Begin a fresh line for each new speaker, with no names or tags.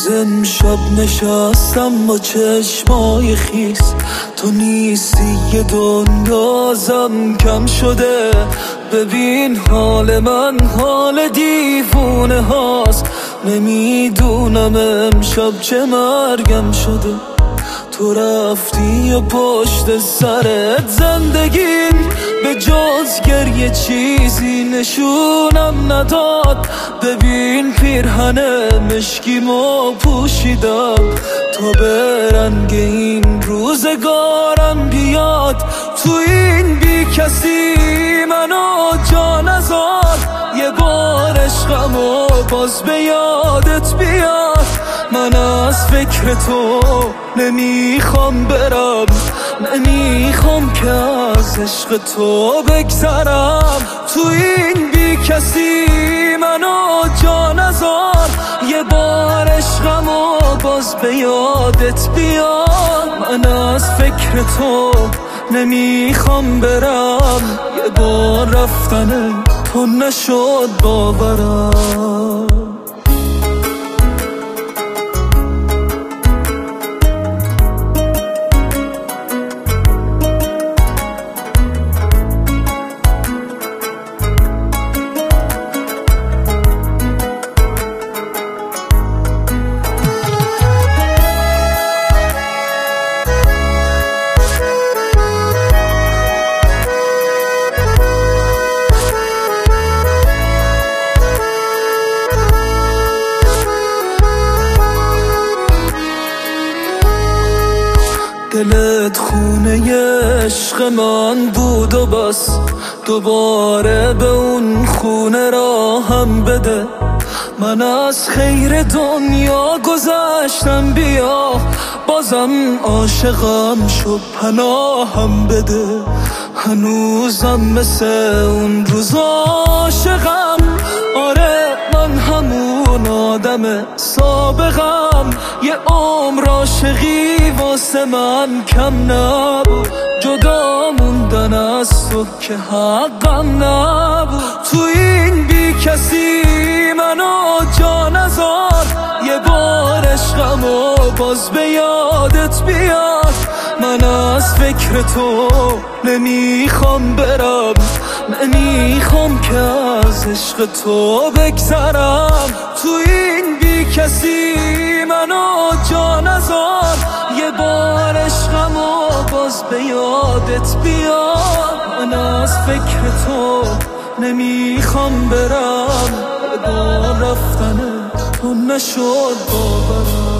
امشب نشستم با چشمای خیس، تو نیستی یه دنیازم کم شده. ببین حال من حال دیوونه هاست، نمیدونم امشب چه مرگم شده. تو رفتی و پشت سرت زندگیم به جز گریه چیزی نشونم نداد. ببین پیرهن مشکیمو پوشیدم تا به رنگ این روزگارم بیاد. تو این بی کسی منو جا نذار، یه بار عشقمو باز به یادت بیاد. من از فکر تو نمیخوام برم، نمیخوام که از عشق تو بگذرم. تو این بی کسی منو جا نذار، یه بار عشقمو باز به یادت بیاد. من از فکر تو نمیخوام برم، یه بار رفتن تو نشد باورم. دلت خونه عشق من بود و بس، دوباره به اون خونه راهم بده. من از خیر دنیا گذشتم، بیا بازم عاشقم شو پناهم بده. هنوزم مثل اون روز عاشقم، آره من همون آدم سابقم. یه عمر عاشقی واسه من کم نبود، جدا موندن از تو که حقم نبود. تو این بی کسی منو جا نذار، یه بار عشقمو باز به یادت بیاد. من از فکر تو نمیخوام برم، نمیخوام که از عشق تو بگذرم. تو این بی کسی منو جا نذار، یه بار عشقمو باز به یادت بیاد. من از فکر تو نمیخوام برم، یه بار رفتن تو نشد باورم.